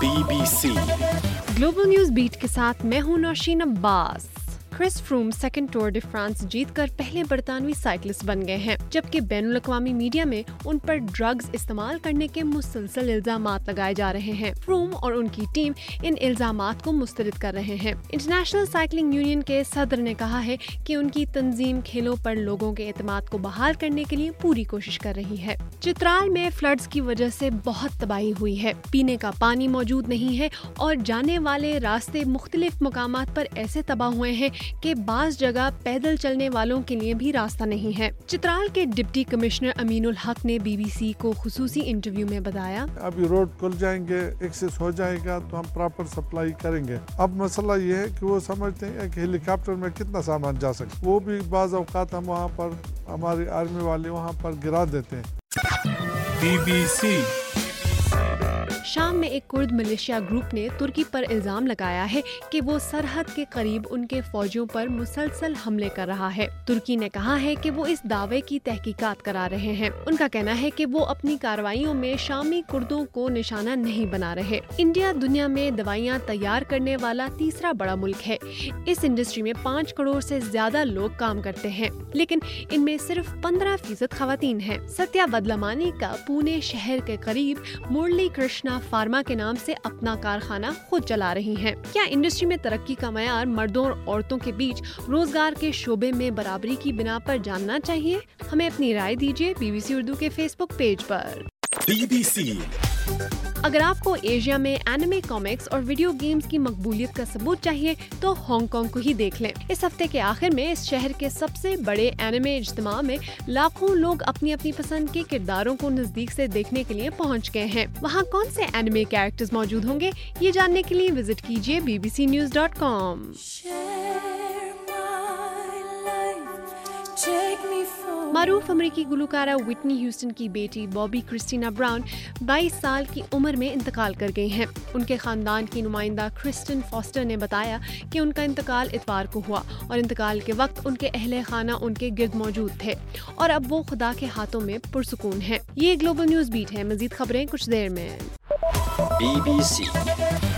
BBC global news beat के साथ मैं हूं Nausheen Abbas. Chris Froome second Tour de France जीतकर पहले बरतानवी साइकिलिस्ट बन गए हैं, जबकि बैनुल अक़वामी मीडिया में उन पर ड्रग्स इस्तेमाल करने के मुसलसल इल्जामात लगाए जा रहे हैं। फ्रूम और उनकी टीम इन इल्जामात को मुस्तरद कर रहे हैं। इंटरनेशनल साइकिलिंग यूनियन के सदर ने कहा है कि उनकी तंजीम खेलों पर लोगों के एतमाद को बहाल करने के लिए पूरी कोशिश कर रही है। चित्राल में फ्लड्स की वजह से बहुत तबाही हुई है। पीने का पानी मौजूद नहीं है और जाने वाले रास्ते मुख्तलिफ मकामात पर ऐसे तबाह हुए हैं कि बाज़ जगह पैदल चलने वालों के लिए भी रास्ता नहीं है। चित्राल के डिप्टी कमिश्नर अमीनुल हक ने BBC को खुसूसी इंटरव्यू में बताया, अभी रोड खुल जाएंगे, एक्सेस हो जाएगा तो हम प्रॉपर सप्लाई करेंगे। अब मसला ये है कि वो समझते हैं कि हेलीकॉप्टर में कितना सामान जा सकता, वो भी बाज़ औक़ात हम वहाँ पर हमारी आर्मी वाले वहाँ पर गिरा देते हैं। BBC शाम में एक कुर्द मिलिशिया ग्रुप ने तुर्की पर इल्जाम लगाया है कि वो सरहद के करीब उनके फौजियों पर मुसलसल हमले कर रहा है। तुर्की ने कहा है कि वो इस दावे की तहकीकात करा रहे हैं। उनका कहना है कि वो अपनी कार्रवाइयों में शामी कुर्दों को निशाना नहीं बना रहे। इंडिया दुनिया में दवाइयाँ तैयार करने वाला तीसरा बड़ा मुल्क है। इस इंडस्ट्री में 5 करोड़ से ज्यादा लोग काम करते हैं, लेकिन इनमें सिर्फ 15% खवातीन हैं। सत्या वदलमानी का पुणे शहर के करीब मुरली कृष्णा फार्मा के नाम से अपना कारखाना खुद चला रही हैं। क्या इंडस्ट्री में तरक्की का मयार मर्दों और औरतों के बीच रोजगार के शोबे में बराबरी की बिना पर जानना चाहिए? हमें अपनी राय दीजिए BBC उर्दू के फेसबुक पेज पर। BBC अगर आपको एशिया में एनिमे कॉमिक्स और वीडियो गेम्स की मकबूलियत का सबूत चाहिए तो हांगकांग को ही देख लें। इस हफ्ते के आखिर में इस शहर के सबसे बड़े एनिमे इज्तिमा में लाखों लोग अपनी अपनी पसंद के किरदारों को नजदीक से देखने के लिए पहुंच गए हैं। वहां कौन से एनिमे कैरेक्टर्स मौजूद होंगे, ये जानने के लिए विजिट कीजिए bbcnews.com। मारूफ अमेरिकी गुलकारा विटनी ह्यूस्टन की बेटी बॉबी क्रिस्टीना ब्राउन 22 साल की उम्र में इंतकाल कर गई हैं। उनके खानदान की नुमाइंदा क्रिस्टन फॉस्टर ने बताया कि उनका इंतकाल इतवार को हुआ और इंतकाल के वक्त उनके अहले खाना उनके गिर्द मौजूद थे और अब वो खुदा के हाथों में पुरसुकून हैं। ये ग्लोबल न्यूज बीट है। मजीद खबरें कुछ देर में। BBC